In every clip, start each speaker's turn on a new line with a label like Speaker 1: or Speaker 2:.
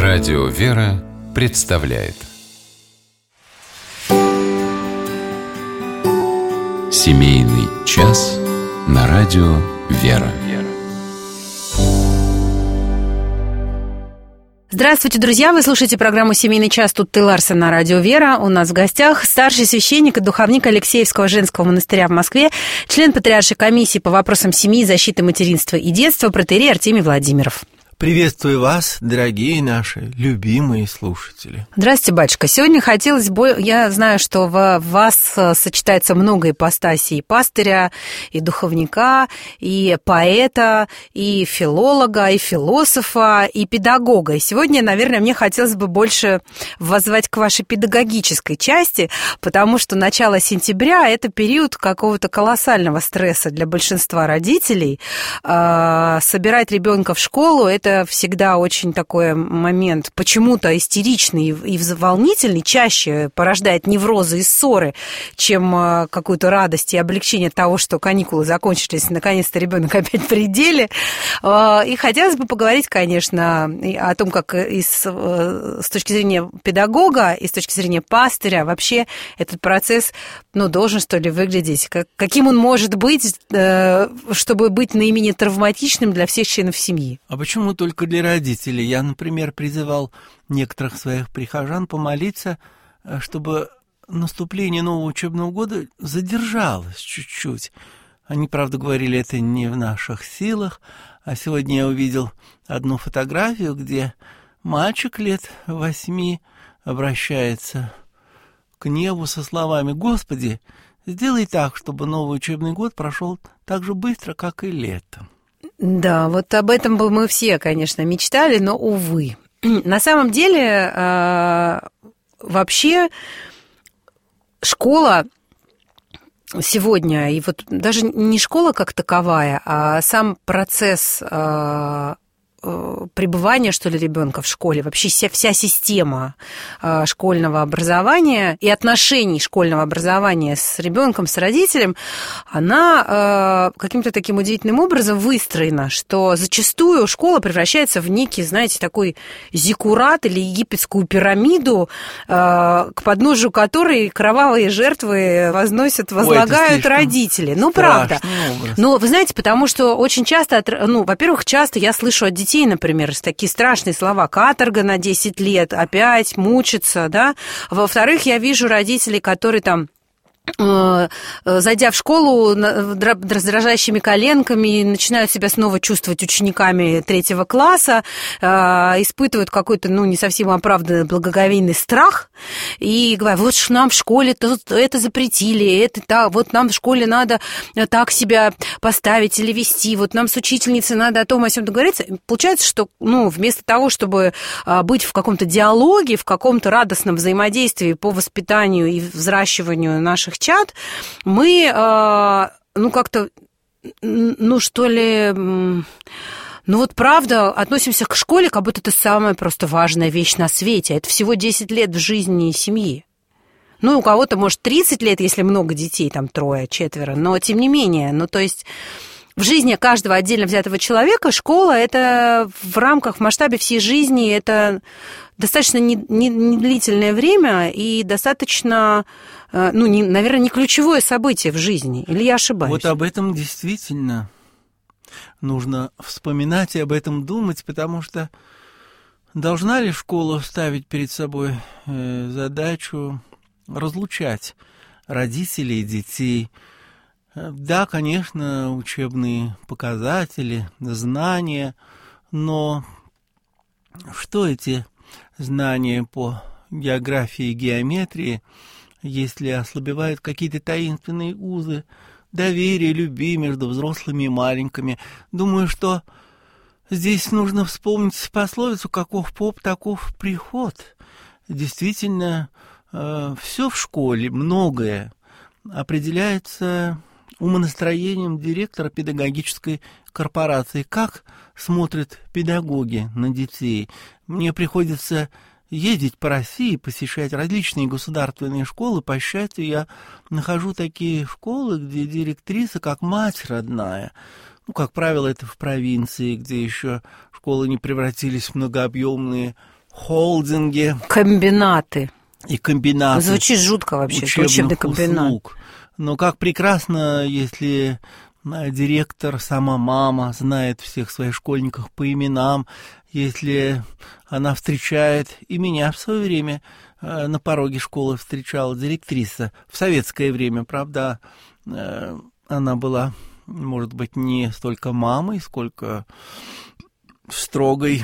Speaker 1: Радио «Вера» представляет Семейный час на радио «Вера».
Speaker 2: Здравствуйте, друзья! Вы слушаете программу «Семейный час» Тутте Ларсен на радио «Вера». У нас в гостях старший священник и духовник Алексеевского женского монастыря в Москве, член Патриаршей комиссии по вопросам семьи, защиты материнства и детства протоиерей Артемий Владимиров.
Speaker 3: Приветствую вас, дорогие наши любимые слушатели.
Speaker 2: Здравствуйте, батюшка. Сегодня хотелось бы... Я знаю, что в вас сочетается много ипостасей: и пастыря, и духовника, и поэта, и филолога, и философа, и педагога. И сегодня, наверное, мне хотелось бы больше воззвать к вашей педагогической части, потому что начало сентября – это период какого-то колоссального стресса для большинства родителей. Собирать ребенка в школу – это всегда очень такой момент почему-то истеричный и волнительный, чаще порождает неврозы и ссоры, чем какую-то радость и облегчение того, что каникулы закончились, наконец-то ребенок опять в пределе. И хотелось бы поговорить, конечно, о том, как с точки зрения педагога и с точки зрения пастыря вообще этот процесс, должен, что ли, выглядеть, каким он может быть, чтобы быть наименее травматичным для всех членов семьи.
Speaker 3: А почему только для родителей? Я, например, призывал некоторых своих прихожан помолиться, чтобы наступление нового учебного года задержалось чуть-чуть. Они, правда, говорили, это не в наших силах. А сегодня я увидел одну фотографию, где мальчик лет 8 обращается к небу со словами: «Господи, сделай так, чтобы новый учебный год прошел так же быстро, как и летом».
Speaker 2: Да, вот об этом бы мы все, конечно, мечтали, но, увы. На самом деле, вообще, школа сегодня, и вот даже не школа как таковая, а сам процесс пребывания, что ли, ребенка в школе, вообще вся система школьного образования и отношений школьного образования с ребенком, с родителем, она каким-то таким удивительным образом выстроена, что зачастую школа превращается в некий, знаете, такой зиккурат или египетскую пирамиду, к подножию которой кровавые жертвы возлагают родители. Правда. Но вы знаете, потому что очень часто, во-первых, часто я слышу от детей, например, такие страшные слова: каторга на 10 лет, опять мучиться, да. Во-вторых, я вижу родителей, которые там, зайдя в школу дрожащими коленками, начинают себя снова чувствовать учениками 3 класса, испытывают какой-то, не совсем оправданный благоговейный страх, и говорят: вот нам в школе это запретили, вот нам в школе надо так себя поставить или вести, вот нам с учительницей надо о том, о сём договориться. Получается, что, вместо того, чтобы быть в каком-то диалоге, в каком-то радостном взаимодействии по воспитанию и взращиванию наших чад, мы, как-то, что ли, правда, относимся к школе, как будто это самая просто важная вещь на свете. Это всего 10 лет в жизни семьи. У кого-то, может, 30 лет, если много детей, там 3, 4, но тем не менее, то есть... В жизни каждого отдельно взятого человека школа – это в масштабе всей жизни, это достаточно недлительное время и достаточно, наверное, не ключевое событие в жизни. Или я ошибаюсь?
Speaker 3: Вот об этом действительно нужно вспоминать и об этом думать, потому что должна ли школа ставить перед собой задачу разлучать родителей и детей? Да, конечно, учебные показатели, знания, но что эти знания по географии и геометрии, если ослабевают какие-то таинственные узы доверия, любви между взрослыми и маленькими? Думаю, что здесь нужно вспомнить пословицу: каков поп, таков приход. Действительно, все в школе, многое определяется умонастроением директора педагогической корпорации. Как смотрят педагоги на детей? Мне приходится ездить по России, посещать различные государственные школы. По счастью, я нахожу такие школы, где директриса как мать родная. Как правило, это в провинции, где еще школы не превратились в многообъемные холдинги.
Speaker 2: Комбинаты.
Speaker 3: И комбинаты.
Speaker 2: Звучит жутко вообще, учебный комбинат.
Speaker 3: Услуг. Но как прекрасно, если директор, сама мама, знает всех своих школьников по именам, если она встречает, и меня в свое время на пороге школы встречала директриса, в советское время, правда, она была, может быть, не столько мамой, сколько строгой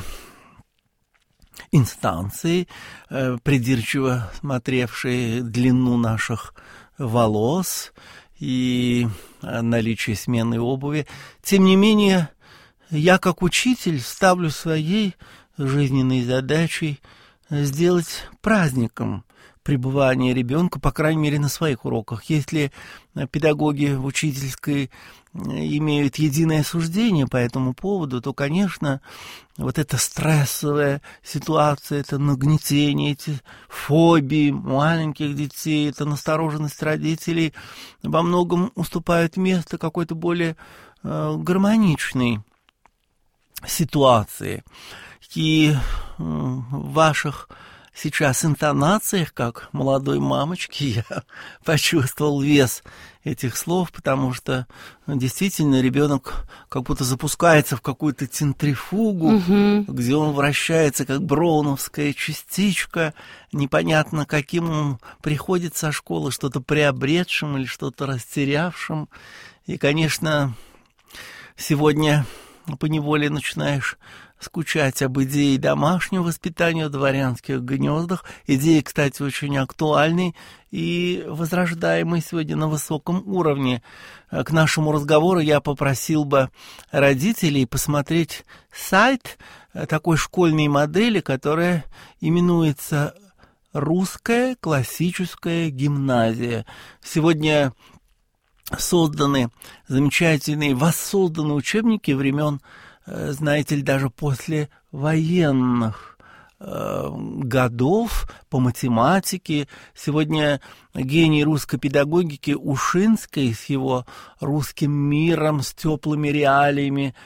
Speaker 3: инстанцией, придирчиво смотревшей длину наших волос и наличие сменной обуви. Тем не менее, я как учитель ставлю своей жизненной задачей сделать праздником пребывание ребенка, по крайней мере, на своих уроках. Если педагоги в учительской имеют единое суждение по этому поводу, то, конечно, вот эта стрессовая ситуация, это нагнетение, эти фобии маленьких детей, эта настороженность родителей во многом уступают место какой-то более гармоничной ситуации. И в ваших сейчас интонациях, как молодой мамочки, я почувствовал вес этих слов, потому что действительно ребенок как будто запускается в какую-то центрифугу, где он вращается, как броуновская частичка, непонятно, каким он приходит со школы, что-то приобретшим или что-то растерявшим. И, конечно, сегодня поневоле начинаешь скучать об идее домашнего воспитания в дворянских гнездах. Идея, кстати, очень актуальной и возрождаемой сегодня на высоком уровне. К нашему разговору я попросил бы родителей посмотреть сайт такой школьной модели, которая именуется «Русская классическая гимназия». Сегодня созданы замечательные, воссозданы учебники времен, знаете ли, даже после военных годов по математике. Сегодня гений русской педагогики Ушинский с его русским миром, с теплыми реалиями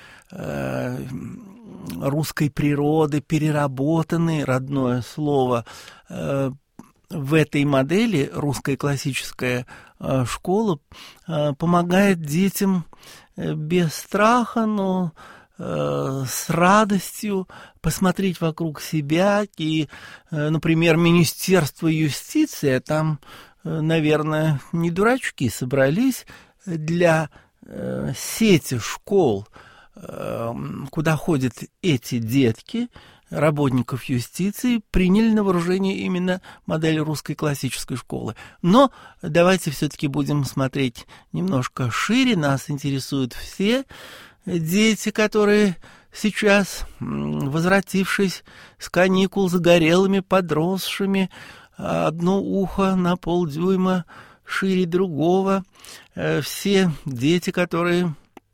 Speaker 3: русской природы, переработанный, родное слово, в этой модели русская классическая школа помогает детям без страха, но с радостью посмотреть вокруг себя. И, например, Министерство юстиции, там, наверное, не дурачки собрались для сети школ, куда ходят эти детки, работников юстиции, приняли на вооружение именно модель русской классической школы. Но давайте все-таки будем смотреть немножко шире. Нас интересуют все дети, которые сейчас, возвратившись с каникул, загорелыми, подросшими, одно ухо на полдюйма шире другого, все дети, которые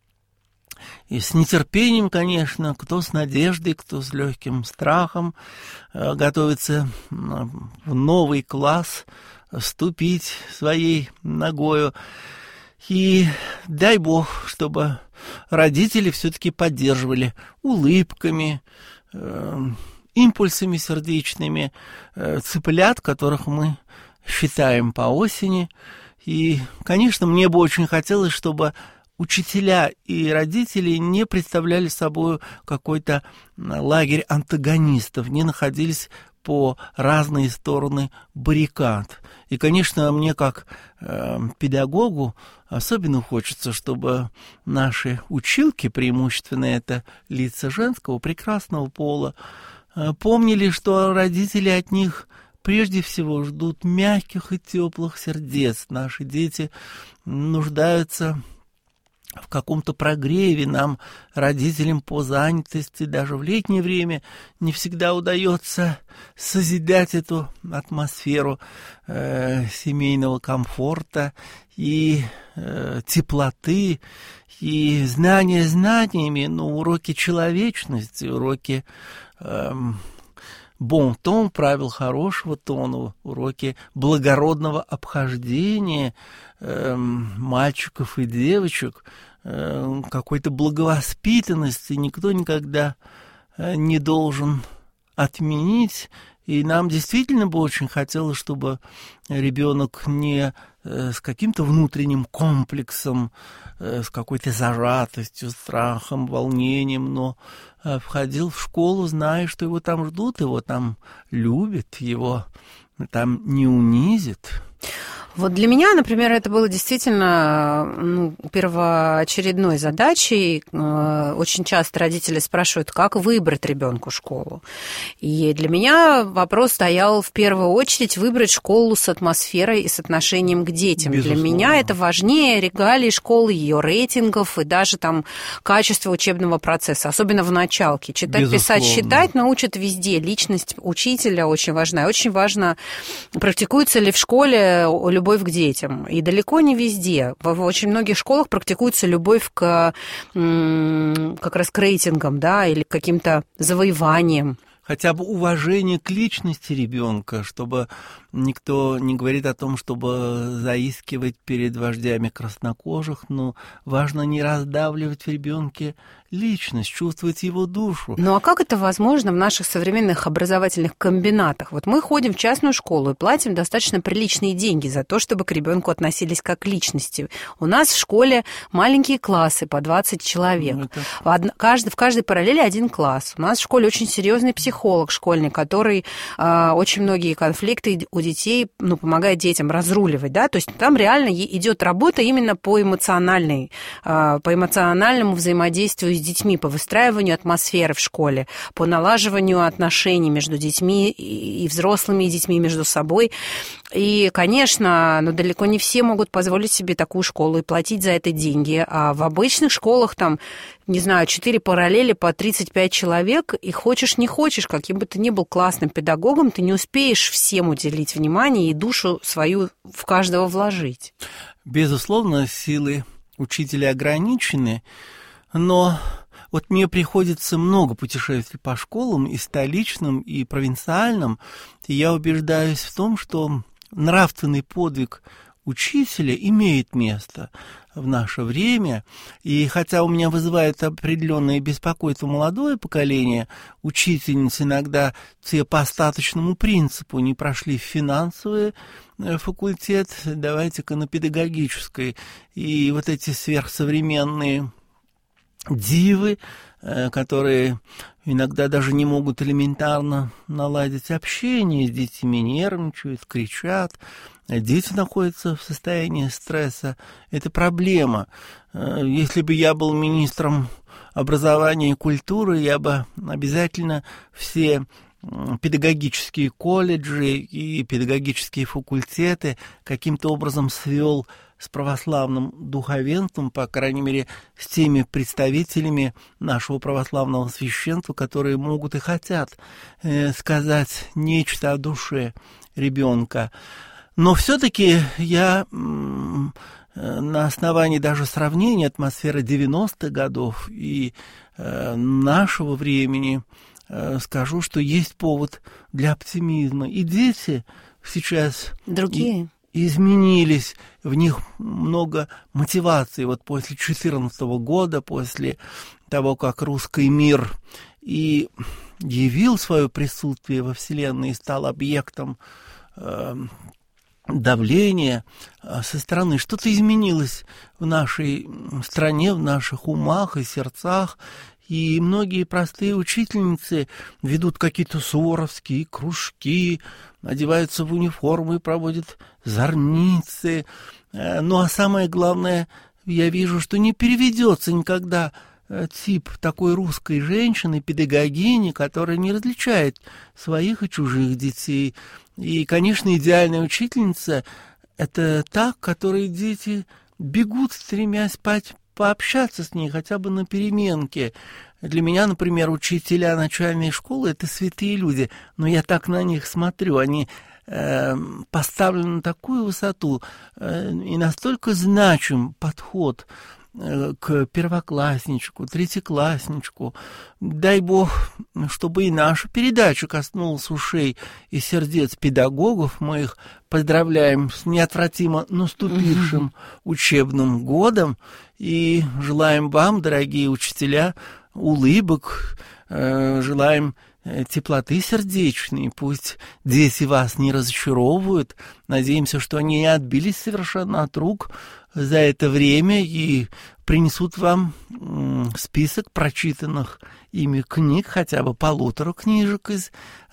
Speaker 3: и с нетерпением, конечно, кто с надеждой, кто с легким страхом готовится в новый класс вступить своей ногою. И дай Бог, чтобы родители все-таки поддерживали улыбками, импульсами сердечными цыплят, которых мы считаем по осени. И, конечно, мне бы очень хотелось, чтобы учителя и родители не представляли собой какой-то лагерь антагонистов, не находились по разные стороны баррикад. И, конечно, мне как педагогу особенно хочется, чтобы наши училки, преимущественно это лица женского, прекрасного пола, помнили, что родители от них прежде всего ждут мягких и теплых сердец. Наши дети нуждаются в каком-то прогреве. Нам, родителям, по занятости, даже в летнее время не всегда удается созидать эту атмосферу семейного комфорта и теплоты, и знания знаниями, но уроки человечности, уроки бон-тон, правил хорошего тона, уроки благородного обхождения мальчиков и девочек, какой-то благовоспитанности никто никогда не должен отменить. И нам действительно бы очень хотелось, чтобы ребенок не с каким-то внутренним комплексом, с какой-то зажатостью, страхом, волнением, но входил в школу, зная, что его там ждут, его там любят, его там не унизят.
Speaker 2: Вот для меня, например, это было действительно первоочередной задачей. Очень часто родители спрашивают, как выбрать ребенку школу. И для меня вопрос стоял в первую очередь выбрать школу с атмосферой и с отношением к детям. Безусловно. Для меня это важнее регалий школы, ее рейтингов и даже там качества учебного процесса, особенно в началке. Читать, безусловно. Писать, считать научат везде. Личность учителя очень важна. Очень важно, практикуется ли в школе любовь к детям. И далеко не везде. В очень многих школах практикуется любовь как раз к рейтингам, да, или к каким-то завоеваниям.
Speaker 3: Хотя бы уважение к личности ребенка, чтобы никто не говорит о том, чтобы заискивать перед вождями краснокожих, но важно не раздавливать в ребенке личность, чувствовать его душу.
Speaker 2: Ну а как это возможно в наших современных образовательных комбинатах? Вот мы ходим в частную школу и платим достаточно приличные деньги за то, чтобы к ребенку относились как к личности. У нас в школе маленькие классы по 20 человек. В каждой параллели один класс. У нас в школе очень серьезный психолог школьный, который очень многие конфликты у детей, помогает детям разруливать, да, то есть там реально идет работа именно по эмоциональному взаимодействию с детьми, по выстраиванию атмосферы в школе, по налаживанию отношений между детьми и взрослыми, и детьми между собой. И, конечно, далеко не все могут позволить себе такую школу и платить за это деньги. А в обычных школах там, 4 параллели по 35 человек, и хочешь не хочешь, каким бы ты ни был классным педагогом, ты не успеешь всем уделить внимание и душу свою в каждого вложить.
Speaker 3: Безусловно, силы учителя ограничены, но вот мне приходится много путешествий по школам, и столичным, и провинциальным, и я убеждаюсь в том, что нравственный подвиг учителя имеет место в наше время, и хотя у меня вызывает определенное беспокойство молодое поколение, учительницы иногда те по остаточному принципу не прошли финансовый факультет, давайте-ка на педагогической, и вот эти сверхсовременные дивы, которые иногда даже не могут элементарно наладить общение с детьми, нервничают, кричат. Дети находятся в состоянии стресса. Это проблема. Если бы я был министром образования и культуры, я бы обязательно все педагогические колледжи и педагогические факультеты каким-то образом свел с православным духовенством, по крайней мере, с теми представителями нашего православного священства, которые могут и хотят сказать нечто о душе ребенка. Но все-таки я на основании даже сравнения атмосферы 90-х годов и нашего времени скажу, что есть повод для оптимизма. И дети сейчас
Speaker 2: другие
Speaker 3: изменились, в них много мотивации. Вот после 2014 года, после того, как русский мир и явил свое присутствие во Вселенной и стал объектом давления со стороны, что-то изменилось в нашей стране, в наших умах и сердцах. И многие простые учительницы ведут какие-то суворовские кружки, одеваются в униформы, проводят зорницы. Ну, а самое главное, я вижу, что не переведется никогда тип такой русской женщины, педагогини, которая не различает своих и чужих детей. И, конечно, идеальная учительница – это та, к которой дети бегут, стремясь пообщаться с ней хотя бы на переменке. Для меня, например, учителя начальной школы – это святые люди, но я так на них смотрю, они поставлены на такую высоту, и настолько значим подход к первоклассничку, третьеклассничку. Дай Бог, чтобы и наша передача коснулась ушей и сердец педагогов. Мы их поздравляем с неотвратимо наступившим учебным годом и желаем вам, дорогие учителя, улыбок, желаем теплоты сердечной. Пусть дети вас не разочаровывают. Надеемся, что они не отбились совершенно от рук за это время и принесут вам список прочитанных ими книг, хотя бы полутора книжек из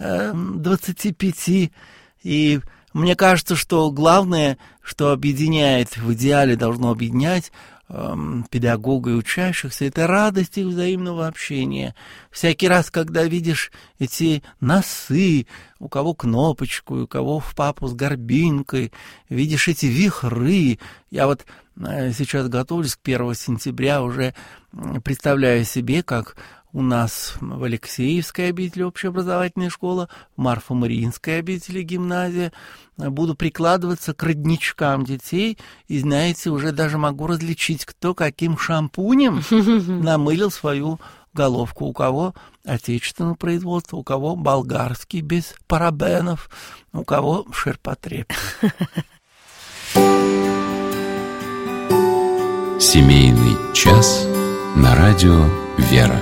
Speaker 3: 25. И мне кажется, что главное, что объединяет, в идеале должно объединять педагога и учащихся, это радость их взаимного общения. Всякий раз, когда видишь эти носы, у кого кнопочку, у кого в папу с горбинкой, видишь эти вихры. Я вот сейчас готовлюсь к 1 сентября, уже представляю себе, как у нас в Алексеевской обители общеобразовательная школа, в Марфо-Мариинской обители гимназия. Буду прикладываться к родничкам детей, и, знаете, уже даже могу различить, кто каким шампунем намылил свою головку. У кого отечественного производства, у кого болгарский, без парабенов, у кого ширпотреб.
Speaker 1: Семейный час на радио «Вера».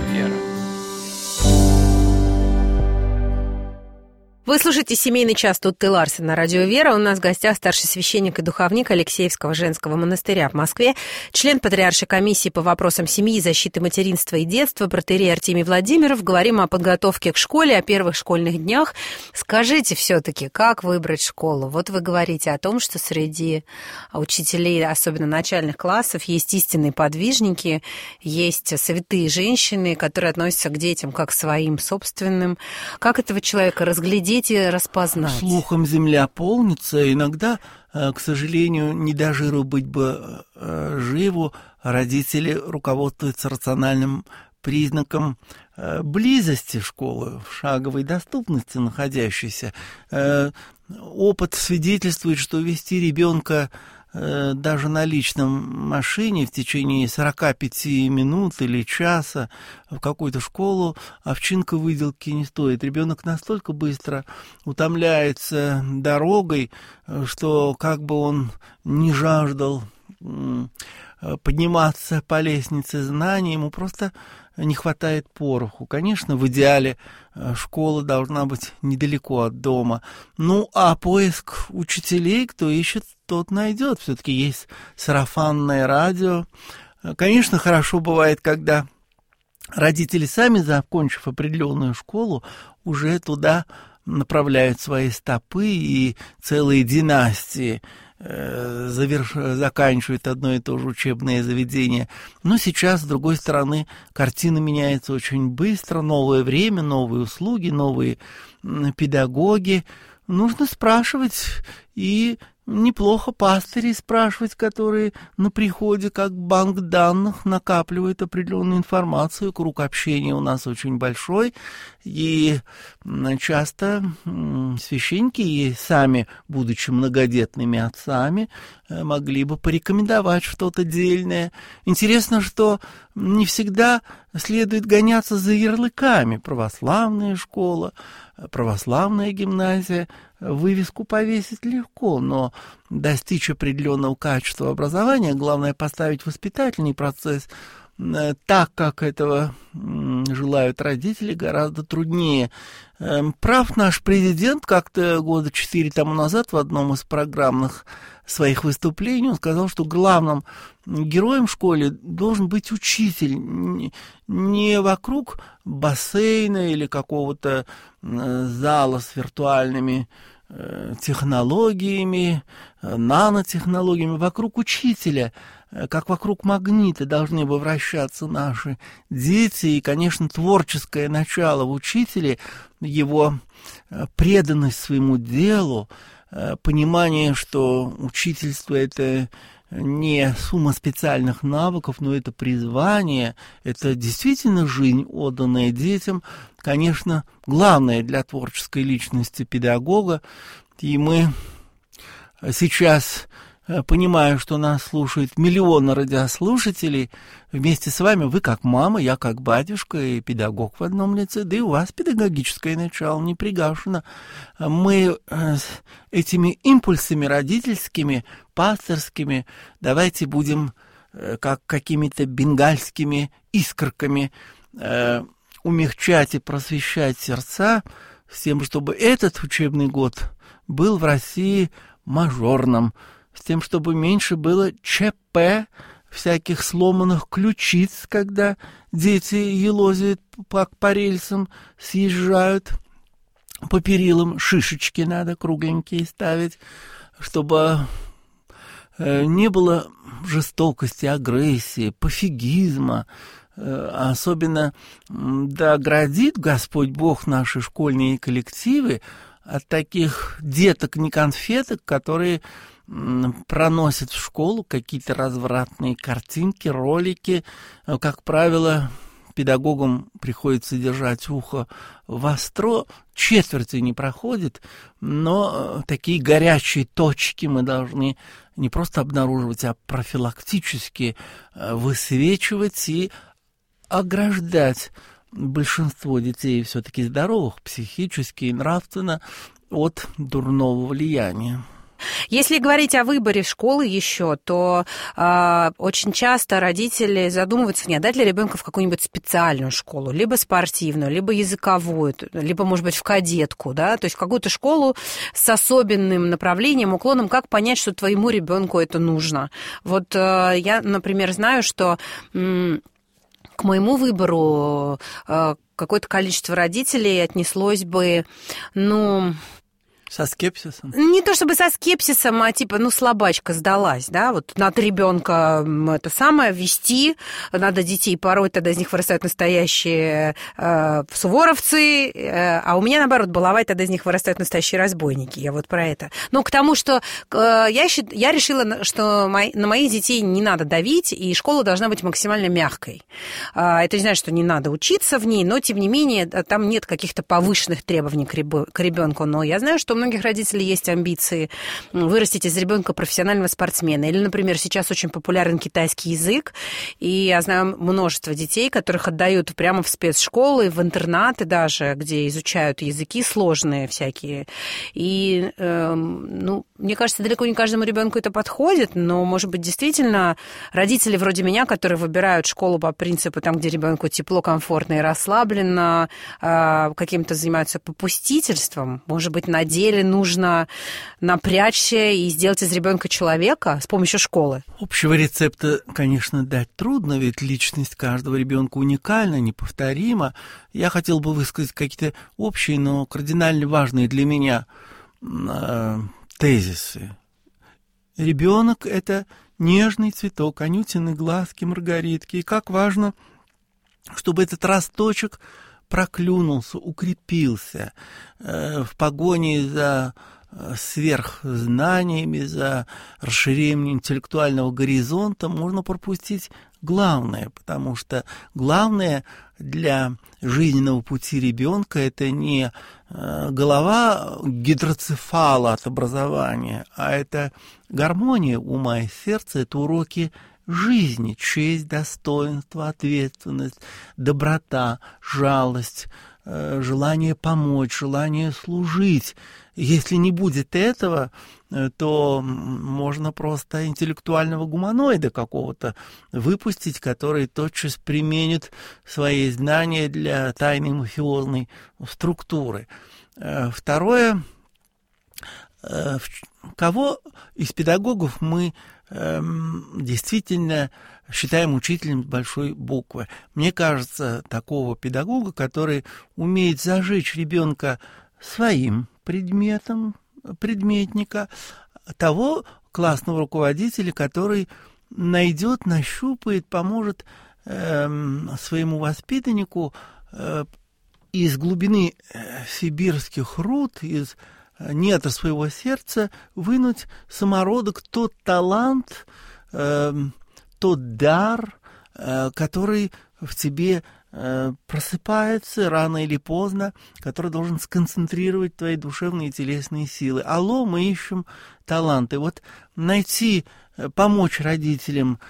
Speaker 2: Вы слушаете «Семейный час», тут Ты Ларсен на радио «Вера». У нас в гостях старший священник и духовник Алексеевского женского монастыря в Москве, член Патриаршей комиссии по вопросам семьи, защиты материнства и детства, протоиерей Артемий Владимиров. Говорим о подготовке к школе, о первых школьных днях. Скажите все-таки, как выбрать школу? Вот вы говорите о том, что среди учителей, особенно начальных классов, есть истинные подвижники, есть святые женщины, которые относятся к детям как к своим собственным. Как этого человека разглядеть и распознать?
Speaker 3: Слухом земля полнится. Иногда, к сожалению, не до жиру быть бы живу, родители руководствуются рациональным признаком близости школы, в шаговой доступности находящейся. Опыт свидетельствует, что вести ребенка даже на личном машине в течение 45 минут или часа в какую-то школу овчинка выделки не стоит. Ребенок настолько быстро утомляется дорогой, что как бы он не жаждал подниматься по лестнице знаний, ему просто не хватает пороху. Конечно, в идеале школа должна быть недалеко от дома. Ну, а поиск учителей, кто ищет, тот найдет. Все-таки есть сарафанное радио. Конечно, хорошо бывает, когда родители сами, закончив определенную школу, уже туда направляют свои стопы, и целые династии заканчивают одно и то же учебное заведение. Но сейчас, с другой стороны, картина меняется очень быстро. Новое время, новые услуги, новые педагоги. Нужно спрашивать, и неплохо пастырей спрашивать, которые на приходе, как банк данных, накапливают определенную информацию. Круг общения у нас очень большой, и часто священники, и сами, будучи многодетными отцами, могли бы порекомендовать что-то дельное. Интересно, что не всегда следует гоняться за ярлыками. Православная школа, православная гимназия. Вывеску повесить легко, но достичь определенного качества образования, главное поставить воспитательный процесс так, как этого желают родители, гораздо труднее. Прав наш президент, как-то года 4 тому назад в одном из программных своих выступлений он сказал, что главным героем в школе должен быть учитель, не вокруг бассейна или какого-то зала с виртуальными технологиями, нанотехнологиями, вокруг учителя, как вокруг магнита должны бы вращаться наши дети. И, конечно, творческое начало в учителе, его преданность своему делу, понимание, что учительство — это не сумма специальных навыков, но это призвание, это действительно жизнь, отданная детям, конечно, главное для творческой личности педагога. И мы сейчас, понимая, что нас слушают миллионы радиослушателей, вместе с вами, вы как мама, я как батюшка и педагог в одном лице, да и у вас педагогическое начало не пригашено. Мы этими импульсами родительскими, пасторскими, давайте будем как какими-то бенгальскими искорками умягчать и просвещать сердца с тем, чтобы этот учебный год был в России мажорным, с тем, чтобы меньше было ЧП, всяких сломанных ключиц, когда дети елозят по рельсам, съезжают по перилам, шишечки надо кругленькие ставить, чтобы не было жестокости, агрессии, пофигизма. Особенно да оградит Господь Бог наши школьные коллективы от таких деток-не-конфеток, которые проносят в школу какие-то развратные картинки, ролики. Как правило, педагогам приходится держать ухо востро, четверти не проходит, но такие горячие точки мы должны не просто обнаруживать, а профилактически высвечивать и ограждать большинство детей все-таки здоровых психически и нравственно от дурного влияния.
Speaker 2: Если говорить о выборе школы еще, то очень часто родители задумываются, не отдать ли ребенка в какую-нибудь специальную школу, либо спортивную, либо языковую, либо, может быть, в кадетку, да, то есть в какую-то школу с особенным направлением, уклоном, как понять, что твоему ребенку это нужно. Вот я, например, знаю, что к моему выбору какое-то количество родителей отнеслось бы,
Speaker 3: со скепсисом?
Speaker 2: Не то чтобы со скепсисом, а типа, слабачка сдалась, да, вот надо ребенка это самое вести, надо детей пороть, тогда из них вырастают настоящие суворовцы, а у меня, наоборот, баловать, тогда из них вырастают настоящие разбойники, я вот про это. Но к тому, что я решила, что на моих детей не надо давить, и школа должна быть максимально мягкой. Это не значит, что не надо учиться в ней, но, тем не менее, там нет каких-то повышенных требований к ребенку, но я знаю, что у многих родителей есть амбиции вырастить из ребенка профессионального спортсмена. Или, например, сейчас очень популярен китайский язык, и я знаю множество детей, которых отдают прямо в спецшколы, в интернаты даже, где изучают языки сложные всякие. И, мне кажется, далеко не каждому ребенку это подходит, но, может быть, действительно, родители вроде меня, которые выбирают школу по принципу, там, где ребенку тепло, комфортно и расслабленно, каким-то занимаются попустительством, может быть, на деле нужно напрячься и сделать из ребенка человека с помощью школы?
Speaker 3: Общего рецепта, конечно, дать трудно, ведь личность каждого ребенка уникальна, неповторима. Я хотел бы высказать какие-то общие, но кардинально важные для меня тезисы. Ребенок — это нежный цветок, Анютины глазки, маргаритки. И как важно, чтобы этот росточек проклюнулся, укрепился в погоне за сверхзнаниями, за расширением интеллектуального горизонта. Можно пропустить главное, потому что главное для жизненного пути ребенка — это не голова гидроцефала от образования, а это гармония ума и сердца, это уроки жизни, честь, достоинство, ответственность, доброта, жалость, желание помочь, желание служить. Если не будет этого, то можно просто интеллектуального гуманоида какого-то выпустить, который тотчас применит свои знания для тайной мафиозной структуры. Второе, кого из педагогов мы действительно считаем учителем с большой буквы? Мне кажется, такого педагога, который умеет зажечь ребенка своим предметом, предметника, того классного руководителя, который найдет, нащупает, поможет своему воспитаннику из глубины сибирских руд, из недр своего сердца вынуть самородок, тот талант, тот дар, который в тебе просыпается рано или поздно, который должен сконцентрировать твои душевные и телесные силы. Алло, мы ищем таланты. Вот найти, помочь родителям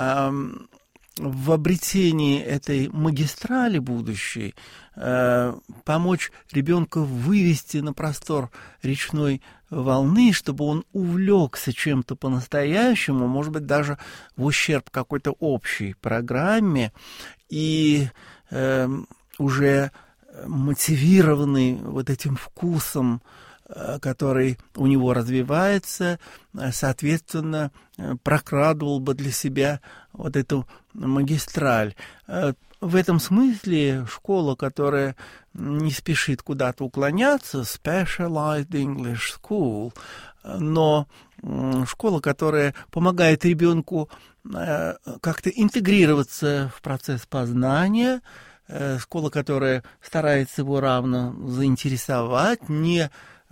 Speaker 3: в обретении этой магистрали будущей, помочь ребенку вывести на простор речной волны, чтобы он увлекся чем-то по-настоящему, может быть, даже в ущерб какой-то общей программе, и уже мотивированный вот этим вкусом, который у него развивается, соответственно, прокрадывал бы для себя вот эту магистраль. В этом смысле школа, которая не спешит куда-то уклоняться, Specialized English School, но школа, которая помогает ребенку как-то интегрироваться в процесс познания, школа, которая старается его равно заинтересовать, не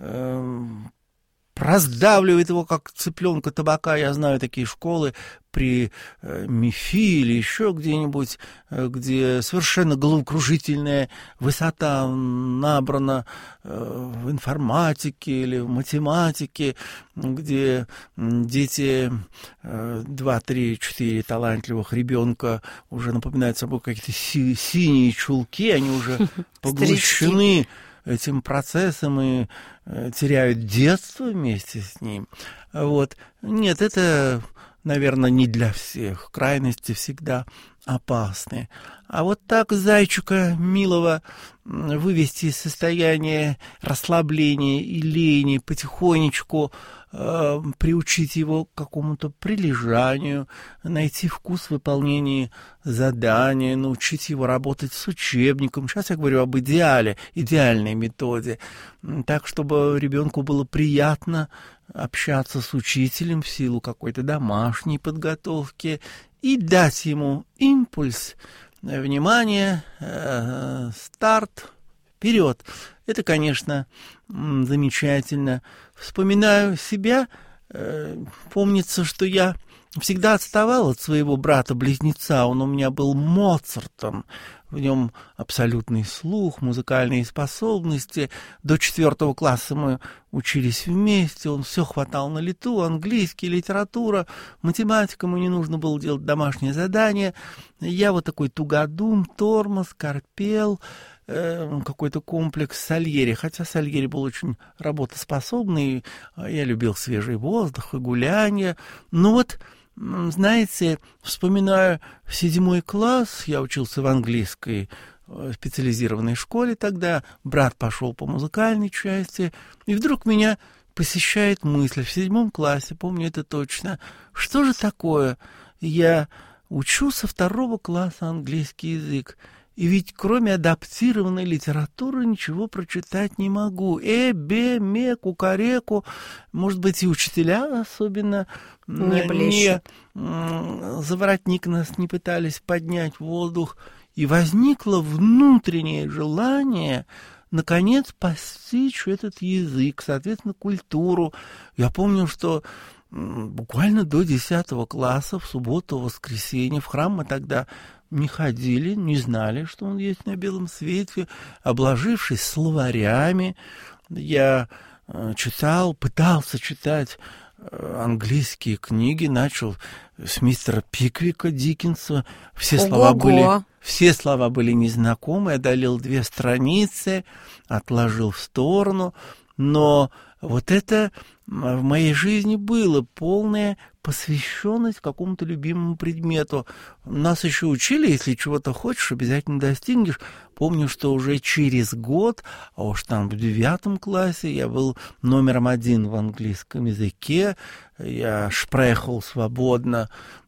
Speaker 3: раздавливает его, как цыпленка табака. Я знаю такие школы при МИФИ или еще где-нибудь, где совершенно головокружительная высота набрана в информатике или в математике, где дети 2, 3, 4 талантливых ребенка уже напоминают собой какие-то синие чулки, они уже поглощены этим процессом и теряют детство вместе с ним. Вот. Нет, это, наверное, не для всех. Крайности всегда опасны. А вот так зайчика милого вывести из состояния расслабления и лени, потихонечку приучить его к какому-то прилежанию, найти вкус в выполнении задания, научить его работать с учебником. Сейчас я говорю об идеальной методе. Так, чтобы ребенку было приятно общаться с учителем в силу какой-то домашней подготовки и дать ему импульс, внимание, старт, вперед. Это, конечно, замечательно. Вспоминаю себя, помнится, что я всегда отставал от своего брата-близнеца. Он у меня был Моцартом. В нем абсолютный слух, музыкальные способности. До 4 класса мы учились вместе. Он все хватал на лету. Английский, литература, математика. Ему не нужно было делать домашнее задание. Я вот такой тугодум, тормоз, корпел. Какой-то комплекс Сальери. Хотя Сальери был очень работоспособный. Я любил свежий воздух и гуляние. Но вот, знаете, вспоминаю 7 класс, я учился в английской специализированной школе тогда, брат пошел по музыкальной части, и вдруг меня посещает мысль в 7 классе, помню это точно, что же такое? Я учу со 2 класса английский язык, и ведь кроме адаптированной литературы ничего прочитать не могу. Бе, ме, кукареку. Может быть, и учителя особенно не за воротник нас не пытались поднять в воздух. И возникло внутреннее желание, наконец, постичь этот язык, соответственно, культуру. Я помню, что буквально до 10 класса, в субботу, в воскресенье, в храм мы тогда не ходили, не знали, что он есть на белом свете. Обложившись словарями, я читал, пытался читать английские книги, начал с мистера Пиквика Диккенса. Все слова были незнакомы, одолел 2 страницы, отложил в сторону, но вот это в моей жизни было полная посвященность какому-то любимому предмету. Нас еще учили, если чего-то хочешь, обязательно достигнешь. Помню, что уже через год, а уж там в 9 классе, я был номером 1 в английском языке. Я шпрехал свободно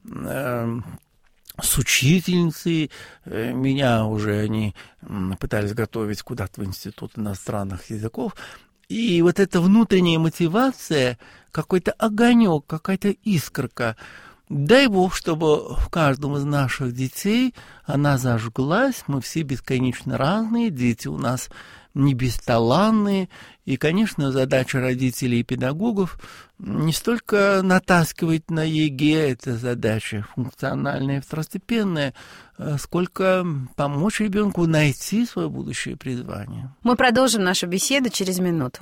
Speaker 3: с учительницей. Меня уже они пытались готовить куда-то в Институт иностранных языков. И вот эта внутренняя мотивация, какой-то огонек, какая-то искорка. Дай Бог, чтобы в каждом из наших детей она зажглась. Мы все бесконечно разные, дети у нас не бесталанные. И, конечно, задача родителей и педагогов не столько натаскивать на ЕГЭ, это задача функциональная, второстепенная, сколько помочь ребенку найти свое будущее призвание.
Speaker 2: Мы продолжим нашу беседу через минуту.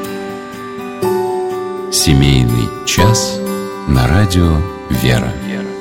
Speaker 1: Семейный час на радио «Вера».